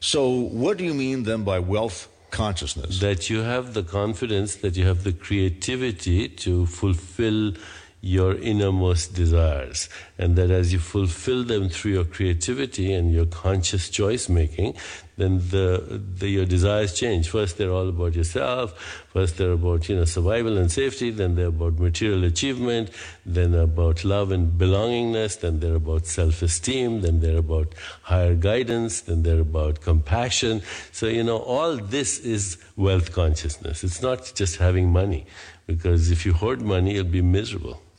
So what do you mean then by wealth consciousness? That you have the confidence, that you have the creativity to fulfill your innermost desires, and that as you fulfill them through your creativity and your conscious choice making, then your desires change. First they're all about yourself, first they're about survival and safety, then they're about material achievement, then about love and belongingness, then they're about self-esteem, then they're about higher guidance, then they're about compassion. So all this is wealth consciousness. It's not just having money, because if you hoard money you'll be miserable.